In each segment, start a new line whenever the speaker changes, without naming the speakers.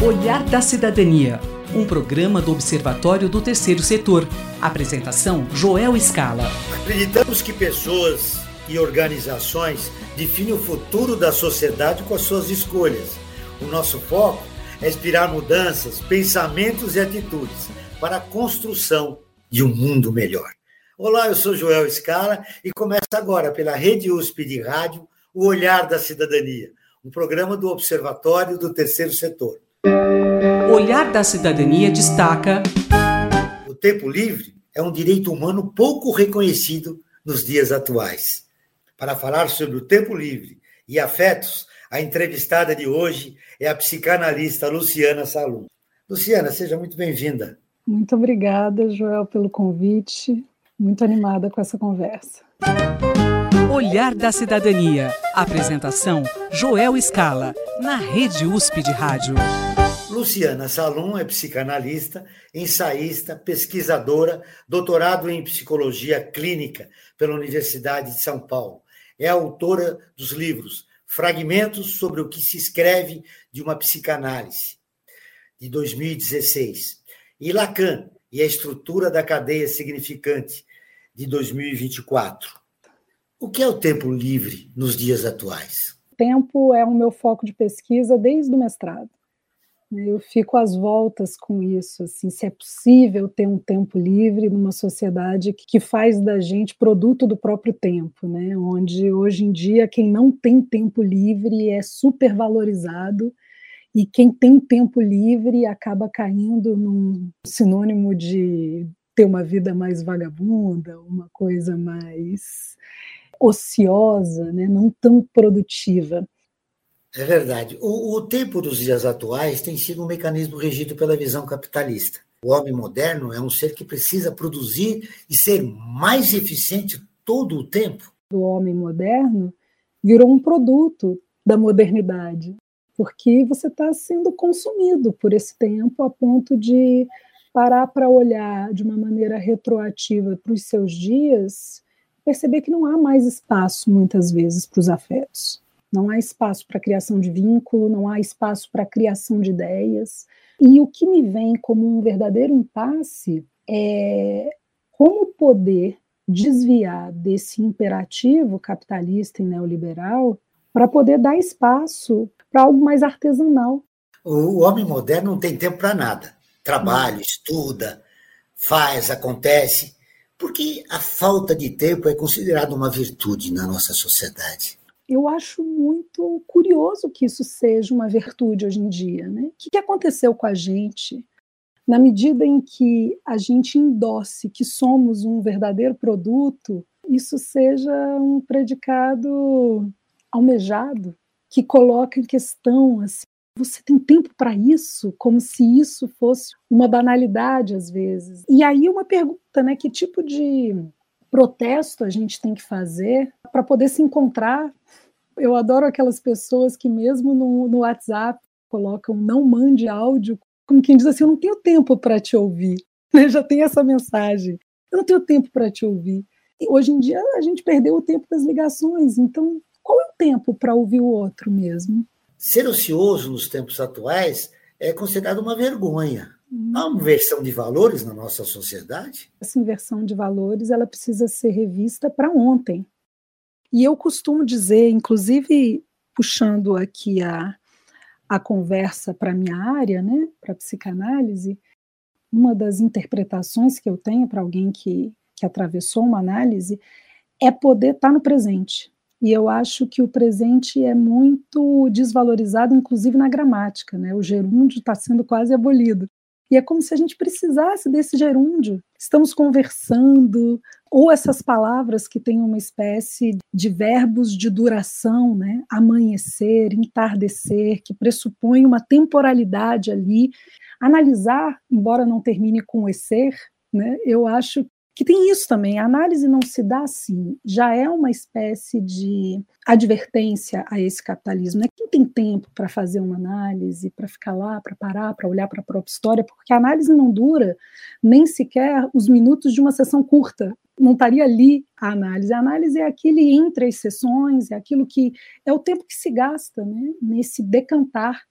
Olhar da Cidadania, um programa do Observatório do Terceiro Setor. Apresentação, Joel Scala.
Acreditamos que pessoas e organizações definem o futuro da sociedade com as suas escolhas. O nosso foco é inspirar mudanças, pensamentos e atitudes para a construção de um mundo melhor. Olá, eu sou Joel Scala e começa agora pela Rede USP de Rádio, o Olhar da Cidadania, um programa do Observatório do Terceiro Setor.
Olhar da Cidadania destaca:
o tempo livre é um direito humano pouco reconhecido nos dias atuais. Para falar sobre o tempo livre e afetos, a entrevistada de hoje é a psicanalista Luciana Salum. Luciana, seja muito bem-vinda.
Muito obrigada, Joel, pelo convite. Muito animada com essa conversa.
Olhar da Cidadania. Apresentação, Joel Scala, na Rede USP de Rádio.
Luciana Salum é psicanalista, ensaísta, pesquisadora, doutorado em psicologia clínica pela Universidade de São Paulo. É autora dos livros Fragmentos sobre o que se escreve de uma psicanálise, de 2016, e Lacan e a estrutura da cadeia significante, de 2024. O que é o tempo livre nos dias atuais?
O tempo é o meu foco de pesquisa desde o mestrado. Eu fico às voltas com isso, assim, se é possível ter um tempo livre numa sociedade que faz da gente produto do próprio tempo, né? Onde hoje em dia quem não tem tempo livre é supervalorizado e quem tem tempo livre acaba caindo num sinônimo de ter uma vida mais vagabunda, uma coisa mais ociosa, né? Não tão produtiva.
É verdade. O tempo dos dias atuais tem sido um mecanismo regido pela visão capitalista. O homem moderno é um ser que precisa produzir e ser mais eficiente todo o tempo.
O homem moderno virou um produto da modernidade, porque você está sendo consumido por esse tempo a ponto de parar para olhar de uma maneira retroativa para os seus dias, perceber que não há mais espaço, muitas vezes, para os afetos. Não há espaço para a criação de vínculo, não há espaço para a criação de ideias. E o que me vem como um verdadeiro impasse é como poder desviar desse imperativo capitalista e neoliberal para poder dar espaço para algo mais artesanal.
O homem moderno não tem tempo para nada. Trabalha, estuda, faz, acontece. Porque a falta de tempo é considerada uma virtude na nossa sociedade.
Eu acho muito curioso que isso seja uma virtude hoje em dia, né? O que aconteceu com a gente na medida em que a gente endosse que somos um verdadeiro produto, isso seja um predicado almejado, que coloca em questão, assim, você tem tempo para isso? Como se isso fosse uma banalidade, às vezes. E aí uma pergunta, né? Que tipo de protesto a gente tem que fazer para poder se encontrar? Eu adoro aquelas pessoas que mesmo no WhatsApp colocam não mande áudio, como quem diz assim, eu não tenho tempo para te ouvir. Né? Já tem essa mensagem, eu não tenho tempo para te ouvir. E hoje em dia a gente perdeu o tempo das ligações, então qual é o tempo para ouvir o outro mesmo?
Ser ocioso nos tempos atuais é considerado uma vergonha. Há uma inversão de valores na nossa sociedade?
Essa inversão de valores ela precisa ser revista para ontem. E eu costumo dizer, inclusive puxando aqui a conversa para a minha área, né, para a psicanálise, uma das interpretações que eu tenho para alguém que atravessou uma análise é poder estar no presente. E eu acho que o presente é muito desvalorizado, inclusive na gramática, né? O gerúndio está sendo quase abolido. E é como se a gente precisasse desse gerúndio. Estamos conversando, ou essas palavras que têm uma espécie de verbos de duração, né? Amanhecer, entardecer, que pressupõe uma temporalidade ali. Analisar, embora não termine com o ser, né? Eu acho que tem isso também, a análise não se dá assim, já é uma espécie de advertência a esse capitalismo, né? Quem tem tempo para fazer uma análise, para ficar lá, para parar, para olhar para a própria história, porque a análise não dura nem sequer os minutos de uma sessão curta, não estaria ali a análise é aquele entre as sessões, é aquilo que é o tempo que se gasta, né? Nesse decantar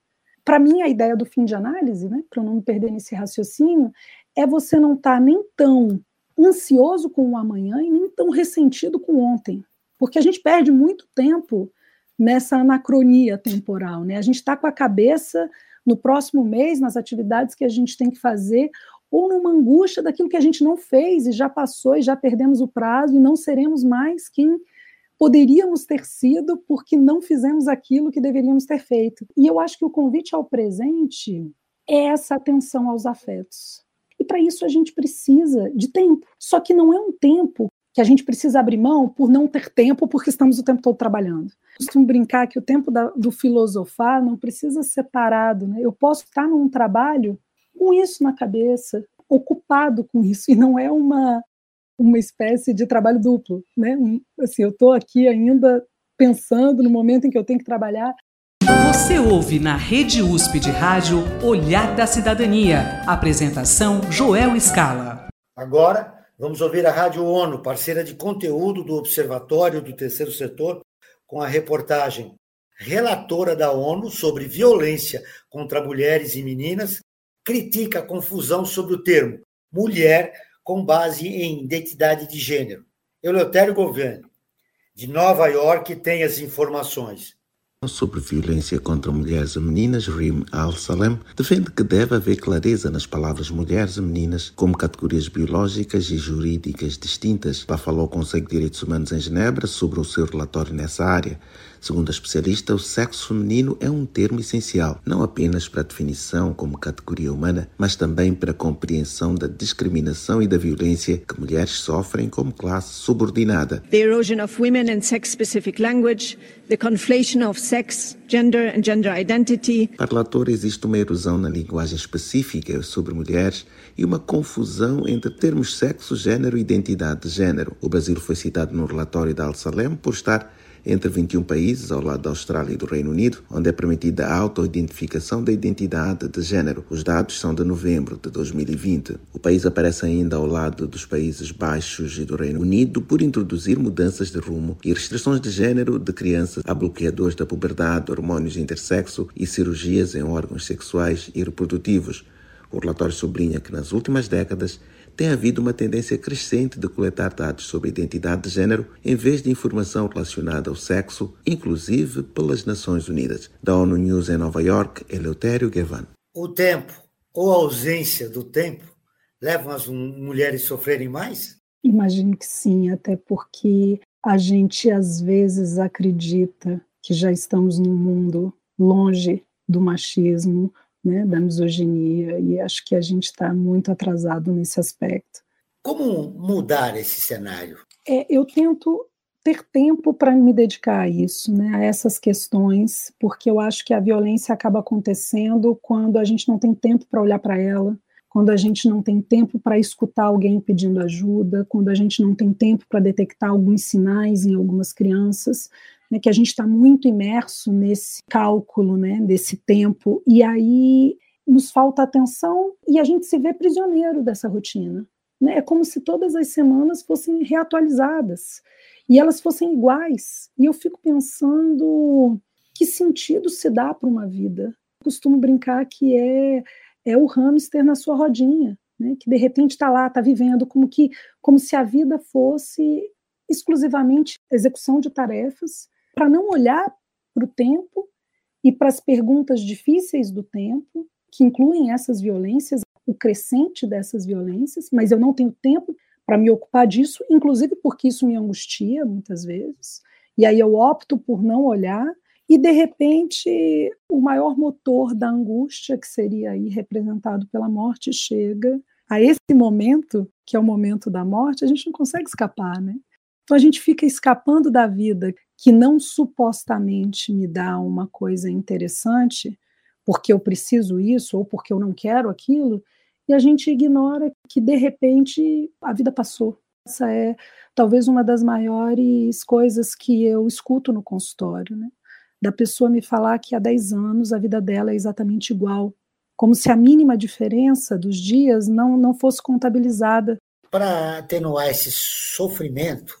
para mim, a ideia do fim de análise, né, para eu não me perder nesse raciocínio, é você não estar nem tão ansioso com o amanhã e nem tão ressentido com ontem. Porque a gente perde muito tempo nessa anacronia temporal, né? A gente está com a cabeça no próximo mês, nas atividades que a gente tem que fazer, ou numa angústia daquilo que a gente não fez e já passou e já perdemos o prazo e não seremos mais quem poderíamos ter sido porque não fizemos aquilo que deveríamos ter feito. E eu acho que o convite ao presente é essa atenção aos afetos. E para isso a gente precisa de tempo. Só que não é um tempo que a gente precisa abrir mão por não ter tempo, porque estamos o tempo todo trabalhando. Costumo brincar que o tempo do filosofar não precisa ser separado, né? Eu posso estar num trabalho com isso na cabeça, ocupado com isso, e não é uma espécie de trabalho duplo, né? Assim, eu estou aqui ainda pensando no momento em que eu tenho que trabalhar.
Você ouve na Rede USP de Rádio Olhar da Cidadania. Apresentação Joel Scala.
Agora, vamos ouvir a Rádio ONU, parceira de conteúdo do Observatório do Terceiro Setor, com a reportagem Relatora da ONU sobre violência contra mulheres e meninas, critica a confusão sobre o termo mulher com base em identidade de gênero. Eleutério Governo, de Nova York, tem as informações.
Sobre violência contra mulheres e meninas, Reem Al-Salem defende que deve haver clareza nas palavras mulheres e meninas como categorias biológicas e jurídicas distintas. Ela falou ao Conselho de Direitos Humanos em Genebra sobre o seu relatório nessa área. Segundo a especialista, o sexo feminino é um termo essencial, não apenas para a definição como categoria humana, mas também para a compreensão da discriminação e da violência que mulheres sofrem como classe subordinada.
The erosion of women and sex-specific language, the conflation of sex, gender and gender identity.
Para o relator, existe uma erosão na linguagem específica sobre mulheres e uma confusão entre termos sexo, género e identidade de género. O Brasil foi citado no relatório da Al-Salem por estar entre 21 países, ao lado da Austrália e do Reino Unido, onde é permitida a auto-identificação da identidade de género. Os dados são de novembro de 2020. O país aparece ainda ao lado dos Países Baixos e do Reino Unido por introduzir mudanças de rumo e restrições de género de crianças a bloqueadores da puberdade, hormônios intersexo e cirurgias em órgãos sexuais e reprodutivos. O relatório sublinha que nas últimas décadas tem havido uma tendência crescente de coletar dados sobre identidade de género em vez de informação relacionada ao sexo, inclusive pelas Nações Unidas. Da ONU News em Nova York, Eleutério Gavan.
O tempo ou a ausência do tempo levam as mulheres a sofrerem mais?
Imagino que sim, até porque a gente às vezes acredita que já estamos num mundo longe do machismo, né, da misoginia, e acho que a gente está muito atrasado nesse aspecto.
Como mudar esse cenário?
Eu tento ter tempo para me dedicar a isso, né, a essas questões, porque eu acho que a violência acaba acontecendo quando a gente não tem tempo para olhar para ela, quando a gente não tem tempo para escutar alguém pedindo ajuda, quando a gente não tem tempo para detectar alguns sinais em algumas crianças, né, que a gente está muito imerso nesse cálculo, né, desse tempo, e aí nos falta atenção e a gente se vê prisioneiro dessa rotina. Né? É como se todas as semanas fossem reatualizadas e elas fossem iguais. E eu fico pensando que sentido se dá para uma vida. Eu costumo brincar que é o hamster na sua rodinha, né, que de repente está lá, está vivendo como se a vida fosse exclusivamente execução de tarefas, para não olhar para o tempo e para as perguntas difíceis do tempo, que incluem essas violências, o crescente dessas violências, mas eu não tenho tempo para me ocupar disso, inclusive porque isso me angustia muitas vezes, e aí eu opto por não olhar, e de repente o maior motor da angústia, que seria aí representado pela morte, chega a esse momento, que é o momento da morte, a gente não consegue escapar, né? Então a gente fica escapando da vida que não supostamente me dá uma coisa interessante, porque eu preciso isso ou porque eu não quero aquilo, e a gente ignora que, de repente, a vida passou. Essa é talvez uma das maiores coisas que eu escuto no consultório, né? Da pessoa me falar que há 10 anos a vida dela é exatamente igual, como se a mínima diferença dos dias não fosse contabilizada.
Para atenuar esse sofrimento,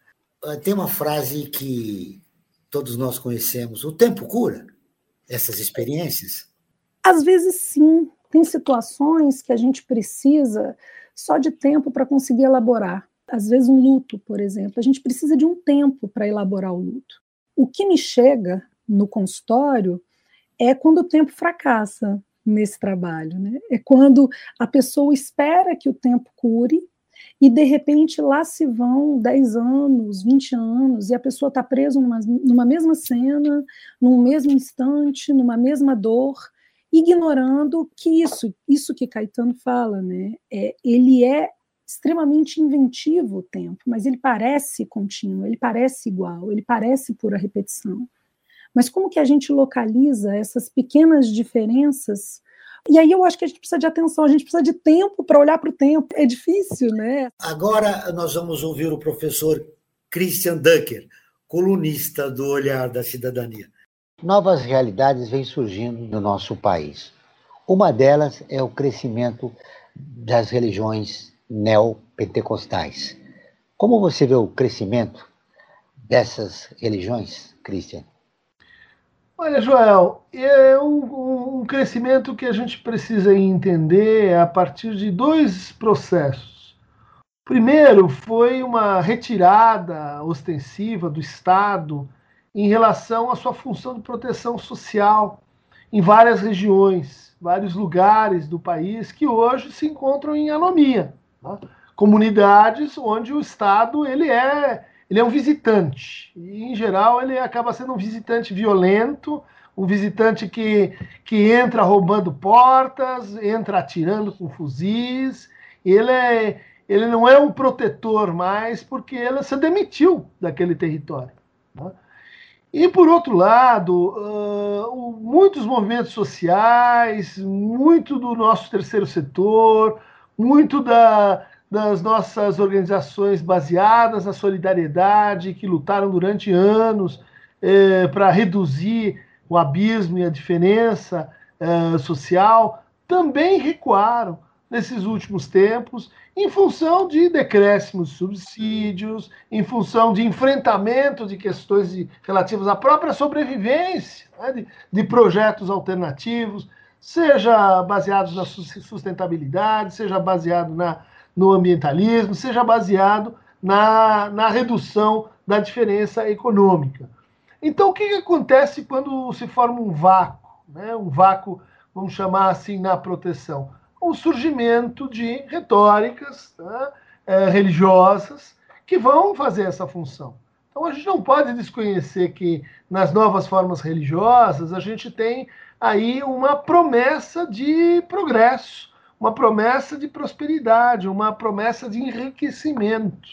tem uma frase que todos nós conhecemos: o tempo cura essas experiências.
Às vezes, sim, tem situações que a gente precisa só de tempo para conseguir elaborar. Às vezes, um luto, por exemplo, a gente precisa de um tempo para elaborar o luto. O que me chega no consultório é quando o tempo fracassa nesse trabalho, né? É quando a pessoa espera que o tempo cure e, de repente, lá se vão 10 anos, 20 anos, e a pessoa está presa numa mesma cena, num mesmo instante, numa mesma dor, ignorando que isso que Caetano fala, né? Ele é extremamente inventivo o tempo, mas ele parece contínuo, ele parece igual, ele parece pura repetição. Mas como que a gente localiza essas pequenas diferenças? E aí eu acho que a gente precisa de atenção, a gente precisa de tempo para olhar para o tempo. É difícil, né?
Agora nós vamos ouvir o professor Christian Dunker, colunista do Olhar da Cidadania.
Novas realidades vêm surgindo no nosso país. Uma delas é o crescimento das religiões neopentecostais. Como você vê o crescimento dessas religiões, Christian?
Olha, Joel, é um crescimento que a gente precisa entender a partir de dois processos. Primeiro, foi uma retirada ostensiva do Estado em relação à sua função de proteção social em várias regiões, vários lugares do país que hoje se encontram em anomia. Tá? Comunidades onde o Estado ele é um visitante. E, em geral, ele acaba sendo um visitante violento, um visitante que entra roubando portas, entra atirando com fuzis. Ele não é um protetor mais porque ele se demitiu daquele território. Tá? E, por outro lado, muitos movimentos sociais, muito do nosso terceiro setor, muito das nossas organizações baseadas na solidariedade, que lutaram durante anos para reduzir o abismo e a diferença social, também recuaram nesses últimos tempos em função de decréscimos de subsídios, em função de enfrentamento de questões relativas à própria sobrevivência, né, de projetos alternativos, seja baseados na sustentabilidade, seja baseado no ambientalismo, seja baseado na redução da diferença econômica. Então, o que acontece quando se forma um vácuo, né? Um vácuo, vamos chamar assim, na proteção? O surgimento de retóricas, tá, religiosas que vão fazer essa função. Então, a gente não pode desconhecer que nas novas formas religiosas a gente tem aí uma promessa de progresso, uma promessa de prosperidade, uma promessa de enriquecimento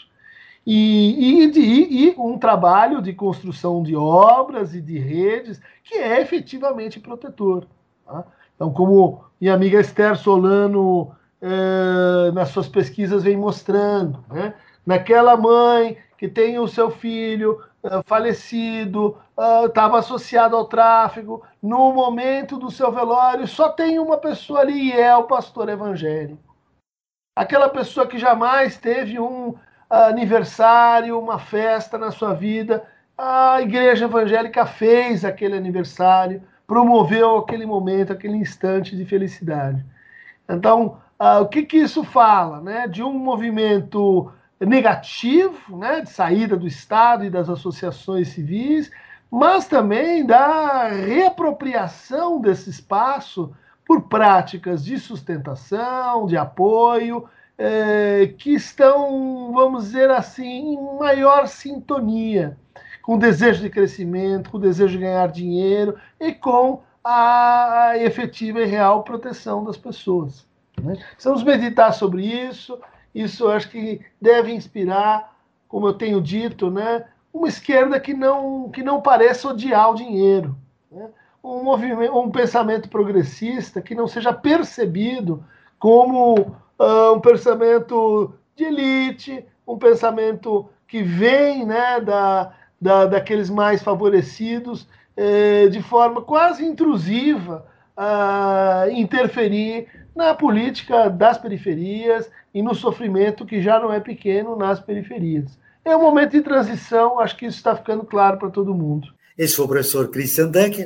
e um trabalho de construção de obras e de redes que é efetivamente protetor. Tá? Então, como minha amiga Esther Solano, nas suas pesquisas, vem mostrando, né? Naquela mãe que tem o seu filho falecido, estava associado ao tráfico, no momento do seu velório, só tem uma pessoa ali, e é o pastor evangélico. Aquela pessoa que jamais teve um aniversário, uma festa na sua vida, a igreja evangélica fez aquele aniversário, promoveu aquele momento, aquele instante de felicidade. Então, o que isso fala? Né? De um movimento negativo, né? De saída do Estado e das associações civis, mas também da reapropriação desse espaço por práticas de sustentação, de apoio, que estão, vamos dizer assim, em maior sintonia com o desejo de crescimento, com o desejo de ganhar dinheiro e com a efetiva e real proteção das pessoas. Né? Precisamos meditar sobre isso. Isso eu acho que deve inspirar, como eu tenho dito, né, uma esquerda que não pareça odiar o dinheiro. Né? Um pensamento progressista que não seja percebido como um pensamento de elite, um pensamento que vem, né, daqueles mais favorecidos, de forma quase intrusiva, interferir na política das periferias e no sofrimento que já não é pequeno nas periferias. É um momento de transição, acho que isso está ficando claro para todo mundo.
Esse foi o professor Christian Dunker,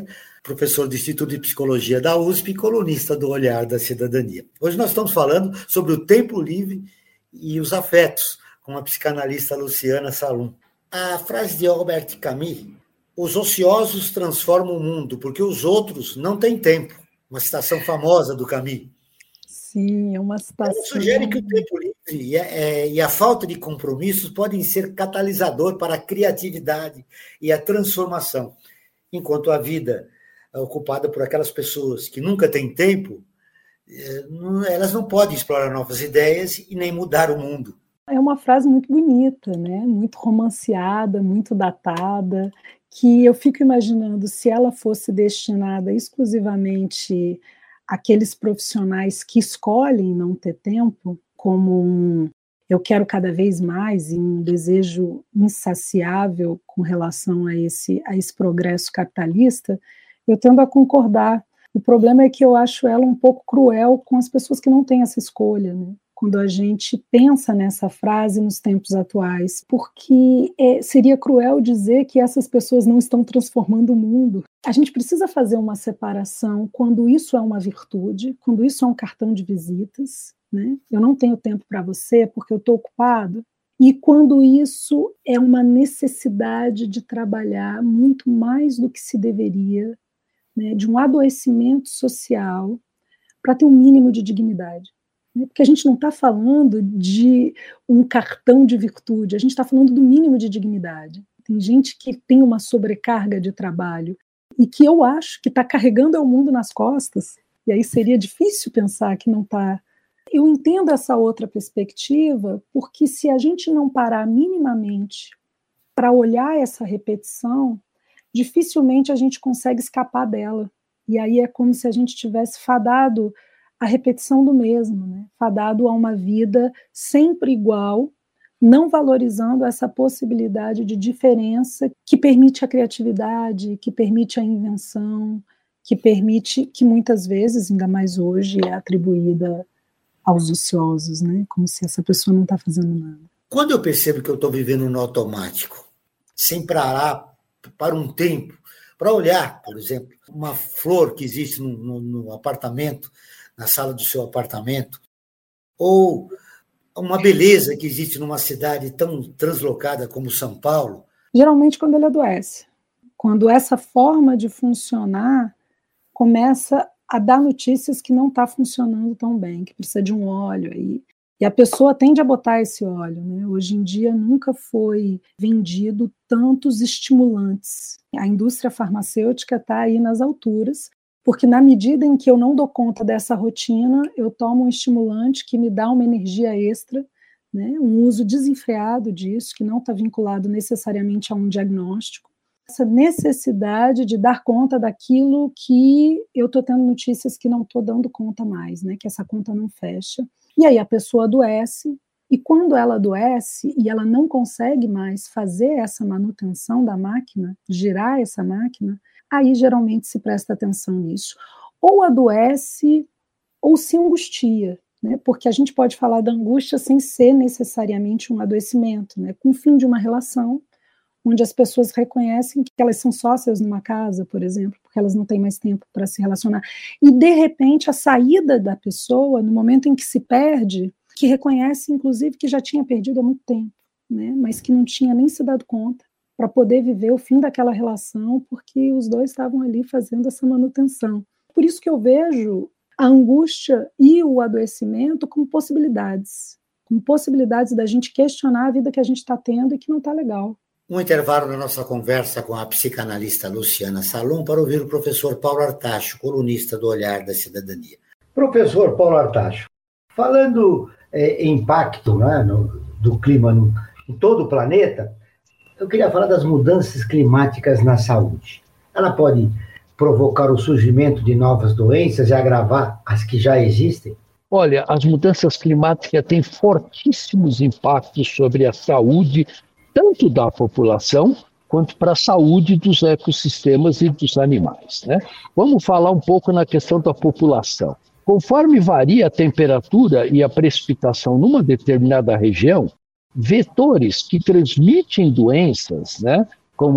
professor do Instituto de Psicologia da USP e colunista do Olhar da Cidadania. Hoje nós estamos falando sobre o tempo livre e os afetos, com a psicanalista Luciana Salum. A frase de Albert Camus, os ociosos transformam o mundo, porque os outros não têm tempo. Uma citação famosa do Camus.
Sim, é uma citação.
Ela sugere que o tempo livre e a falta de compromissos podem ser catalisador para a criatividade e a transformação, enquanto a vida é ocupada por aquelas pessoas que nunca têm tempo, elas não podem explorar novas ideias e nem mudar o mundo.
É uma frase muito bonita, né? Muito romanceada, muito datada, que eu fico imaginando se ela fosse destinada exclusivamente àqueles profissionais que escolhem não ter tempo, como eu quero cada vez mais e um desejo insaciável com relação a esse progresso capitalista, eu tendo a concordar. O problema é que eu acho ela um pouco cruel com as pessoas que não têm essa escolha, né? Quando a gente pensa nessa frase nos tempos atuais, porque seria cruel dizer que essas pessoas não estão transformando o mundo. A gente precisa fazer uma separação quando isso é uma virtude, quando isso é um cartão de visitas, né? Eu não tenho tempo para você porque eu estou ocupado, e quando isso é uma necessidade de trabalhar muito mais do que se deveria, né? De um adoecimento social para ter um mínimo de dignidade. Porque a gente não está falando de um cartão de virtude, a gente está falando do mínimo de dignidade. Tem gente que tem uma sobrecarga de trabalho e que eu acho que está carregando o mundo nas costas, e aí seria difícil pensar que não está. Eu entendo essa outra perspectiva, porque se a gente não parar minimamente para olhar essa repetição, dificilmente a gente consegue escapar dela. E aí é como se a gente tivesse fadado a repetição do mesmo, né? Fadado a uma vida sempre igual, não valorizando essa possibilidade de diferença que permite a criatividade, que permite a invenção, que permite, que muitas vezes, ainda mais hoje, é atribuída aos ociosos, né? Como se essa pessoa não está fazendo nada.
Quando eu percebo que eu estou vivendo no automático, sem parar para um tempo, para olhar, por exemplo, uma flor que existe no apartamento, na sala do seu apartamento, ou uma beleza que existe numa cidade tão translocada como São Paulo?
Geralmente quando ele adoece. Quando essa forma de funcionar começa a dar notícias que não está funcionando tão bem, que precisa de um óleo aí. E a pessoa tende a botar esse óleo, né? Hoje em dia nunca foi vendido tantos estimulantes. A indústria farmacêutica está aí nas alturas, porque na medida em que eu não dou conta dessa rotina, eu tomo um estimulante que me dá uma energia extra, né? Um uso desenfreado disso, que não está vinculado necessariamente a um diagnóstico. Essa necessidade de dar conta daquilo que eu estou tendo notícias que não estou dando conta mais, né? Que essa conta não fecha. E aí a pessoa adoece, e quando ela adoece e ela não consegue mais fazer essa manutenção da máquina, girar essa máquina, aí geralmente se presta atenção nisso. Ou adoece ou se angustia, né? Porque a gente pode falar da angústia sem ser necessariamente um adoecimento, né? Com o fim de uma relação, onde as pessoas reconhecem que elas são sócias numa casa, por exemplo, porque elas não têm mais tempo para se relacionar. E, de repente, a saída da pessoa, no momento em que se perde, que reconhece, inclusive, que já tinha perdido há muito tempo, né? Mas que não tinha nem se dado conta, para poder viver o fim daquela relação, porque os dois estavam ali fazendo essa manutenção. Por isso que eu vejo a angústia e o adoecimento como possibilidades da gente questionar a vida que a gente está tendo e que não está legal.
Um intervalo na nossa conversa com a psicanalista Luciana Salum para ouvir o professor Paulo Artacho, colunista do Olhar da Cidadania. Professor Paulo Artacho, falando em impacto, né, do clima em todo o planeta, eu queria falar das mudanças climáticas na saúde. Ela pode provocar o surgimento de novas doenças e agravar as que já existem?
Olha, as mudanças climáticas têm fortíssimos impactos sobre a saúde, tanto da população, quanto para a saúde dos ecossistemas e dos animais, né? Vamos falar um pouco na questão da população. Conforme varia a temperatura e a precipitação numa determinada região, vetores que transmitem doenças, né, como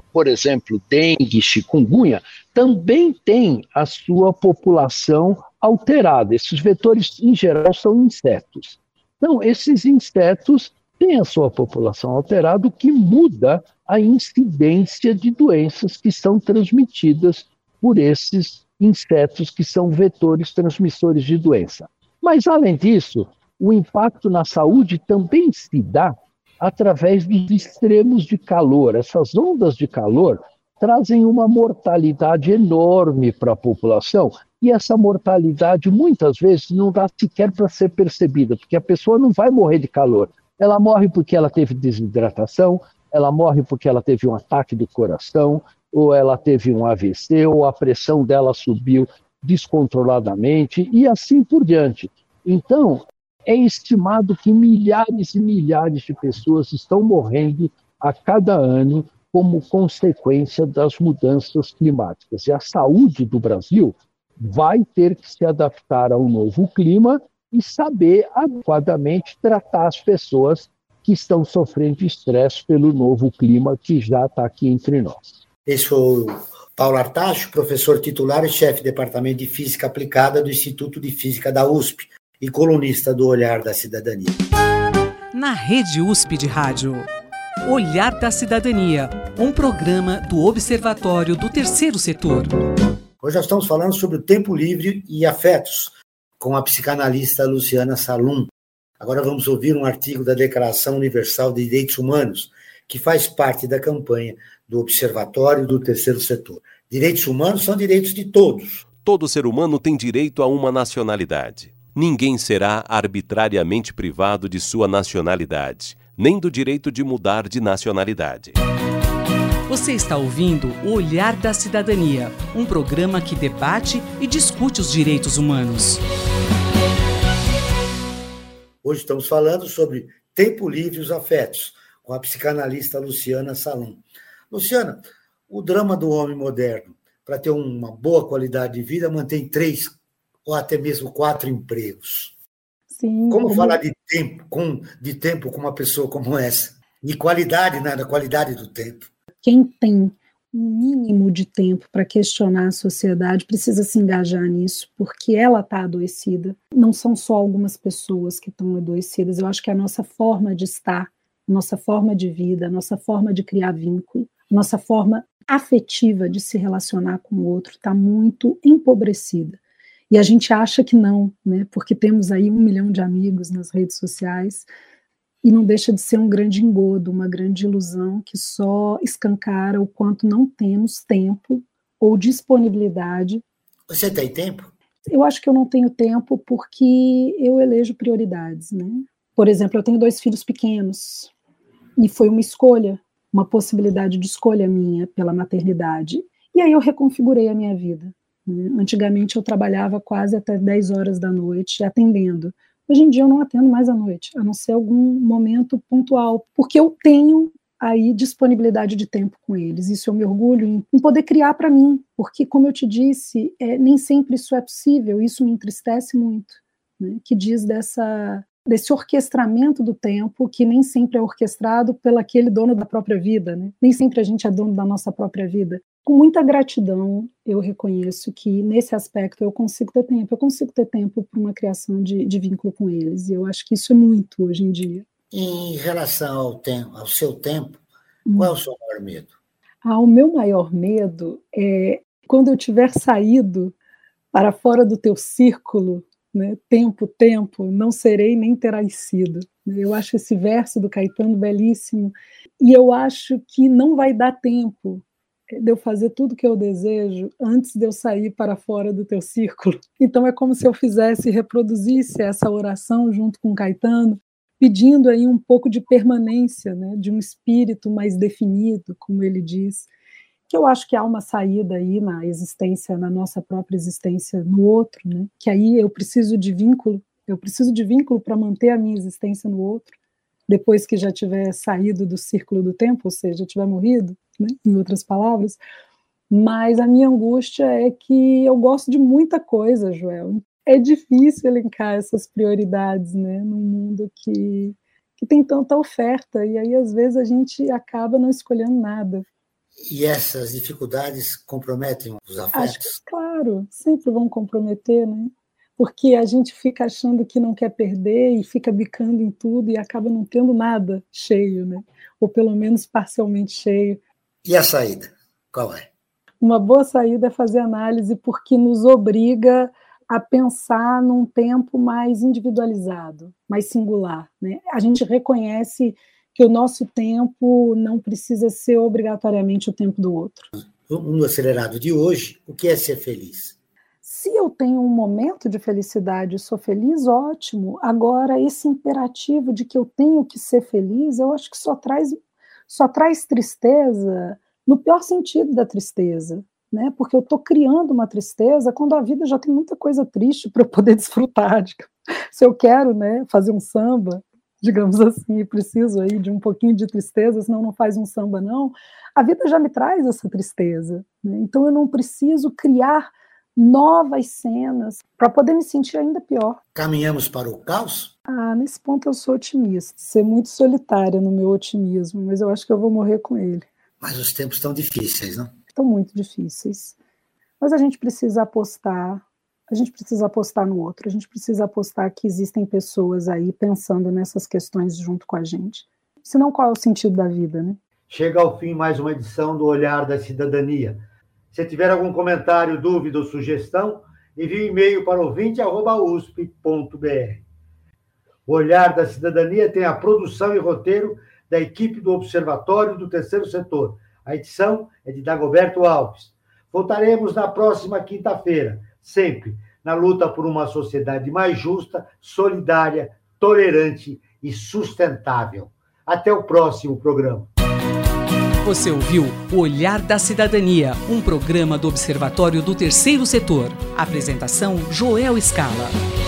por exemplo, dengue, chikungunya, também tem a sua população alterada. Esses vetores, em geral, são insetos. Então, esses insetos têm a sua população alterada, o que muda a incidência de doenças que são transmitidas por esses insetos que são vetores transmissores de doença. Mas, além disso, o impacto na saúde também se dá através dos extremos de calor. Essas ondas de calor trazem uma mortalidade enorme para a população, e essa mortalidade muitas vezes não dá sequer para ser percebida, porque a pessoa não vai morrer de calor. Ela morre porque ela teve desidratação, ela morre porque ela teve um ataque do coração, ou ela teve um AVC, ou a pressão dela subiu descontroladamente, e assim por diante. Então, é estimado que milhares e milhares de pessoas estão morrendo a cada ano como consequência das mudanças climáticas. E a saúde do Brasil vai ter que se adaptar ao novo clima e saber adequadamente tratar as pessoas que estão sofrendo estresse pelo novo clima que já está aqui entre nós.
Esse foi o Paulo Artacho, professor titular e chefe do Departamento de Física Aplicada do Instituto de Física da USP e colunista do Olhar da Cidadania.
Na Rede USP de Rádio, Olhar da Cidadania, um programa do Observatório do Terceiro Setor.
Hoje nós estamos falando sobre o tempo livre e afetos, com a psicanalista Luciana Salum. Agora vamos ouvir um artigo da Declaração Universal de Direitos Humanos, que faz parte da campanha do Observatório do Terceiro Setor. Direitos humanos são direitos de todos.
Todo ser humano tem direito a uma nacionalidade. Ninguém será arbitrariamente privado de sua nacionalidade, nem do direito de mudar de nacionalidade.
Você está ouvindo o Olhar da Cidadania, um programa que debate e discute os direitos humanos.
Hoje estamos falando sobre tempo livre e os afetos, com a psicanalista Luciana Salum. Luciana, o drama do homem moderno, para ter uma boa qualidade de vida, mantém 3 ou até mesmo 4 empregos.
Sim,
Como falar de tempo com uma pessoa como essa? De qualidade, né? Da qualidade do tempo.
Quem tem um mínimo de tempo para questionar a sociedade precisa se engajar nisso, porque ela está adoecida. Não são só algumas pessoas que estão adoecidas. Eu acho que a nossa forma de estar, a nossa forma de vida, a nossa forma de criar vínculo, a nossa forma afetiva de se relacionar com o outro está muito empobrecida. E a gente acha que não, né? Porque temos aí 1 milhão de amigos nas redes sociais, e não deixa de ser um grande engodo, uma grande ilusão que só escancara o quanto não temos tempo ou disponibilidade.
Você tem tempo?
Eu acho que eu não tenho tempo porque eu elejo prioridades, né? Por exemplo, eu tenho 2 filhos pequenos, e foi uma escolha, uma possibilidade de escolha minha pela maternidade. E aí eu reconfigurei a minha vida. Antigamente eu trabalhava quase até 10 horas da noite atendendo. Hoje em dia eu não atendo mais à noite, a não ser algum momento pontual, porque eu tenho aí disponibilidade de tempo com eles. Isso eu me orgulho em poder criar para mim, porque, como eu te disse, nem sempre isso é possível, isso me entristece muito, né? Que diz desse orquestramento do tempo, que nem sempre é orquestrado pelo aquele dono da própria vida, né? Nem sempre a gente é dono da nossa própria vida. Com muita gratidão, eu reconheço que, nesse aspecto, eu consigo ter tempo para uma criação de vínculo com eles, e eu acho que isso é muito hoje em dia.
Em relação ao seu tempo, qual é o seu maior medo?
O meu maior medo é quando eu tiver saído para fora do teu círculo, né, tempo, não serei nem terás sido. Eu acho esse verso do Caetano belíssimo, e eu acho que não vai dar tempo de eu fazer tudo que eu desejo antes de eu sair para fora do teu círculo. Então é como se eu reproduzisse essa oração junto com Caetano, pedindo aí um pouco de permanência, né, de um espírito mais definido, como ele diz, que eu acho que há uma saída aí na existência, na nossa própria existência no outro, né, que aí eu preciso de vínculo para manter a minha existência no outro, depois que já tiver saído do círculo do tempo, ou seja, tiver morrido, né, em outras palavras. Mas a minha angústia é que eu gosto de muita coisa, Joel. É difícil elencar essas prioridades, né, num mundo que tem tanta oferta, e aí às vezes a gente acaba não escolhendo nada.
E essas dificuldades comprometem os afetos?
Acho que, claro, sempre vão comprometer, né? Porque a gente fica achando que não quer perder e fica bicando em tudo e acaba não tendo nada cheio, né? Ou pelo menos parcialmente cheio.
E a saída? Qual é?
Uma boa saída é fazer análise, porque nos obriga a pensar num tempo mais individualizado, mais singular, né? A gente reconhece que o nosso tempo não precisa ser obrigatoriamente o tempo do outro.
No mundo acelerado de hoje, o que é ser feliz?
Se eu tenho um momento de felicidade e sou feliz, ótimo. Agora, esse imperativo de que eu tenho que ser feliz, eu acho que só traz tristeza, no pior sentido da tristeza, né? Porque eu estou criando uma tristeza quando a vida já tem muita coisa triste para eu poder desfrutar. Se eu quero, né, fazer um samba, digamos assim, e preciso aí de um pouquinho de tristeza, senão não faz um samba, não, a vida já me traz essa tristeza, né? Então eu não preciso criar novas cenas para poder me sentir ainda pior.
Caminhamos para o caos?
Nesse ponto eu sou otimista, ser muito solitária no meu otimismo, mas eu acho que eu vou morrer com ele.
Mas os tempos estão difíceis, não?
Estão muito difíceis. Mas a gente precisa apostar no outro, a gente precisa apostar que existem pessoas aí pensando nessas questões junto com a gente. Senão, qual é o sentido da vida, né?
Chega ao fim mais uma edição do Olhar da Cidadania. Se tiver algum comentário, dúvida ou sugestão, envie um e-mail para ouvinte@usp.br. O Olhar da Cidadania tem a produção e roteiro da equipe do Observatório do Terceiro Setor. A edição é de Dagoberto Alves. Voltaremos na próxima quinta-feira, sempre na luta por uma sociedade mais justa, solidária, tolerante e sustentável. Até o próximo programa.
Você ouviu o Olhar da Cidadania, um programa do Observatório do Terceiro Setor. Apresentação: Joel Scala.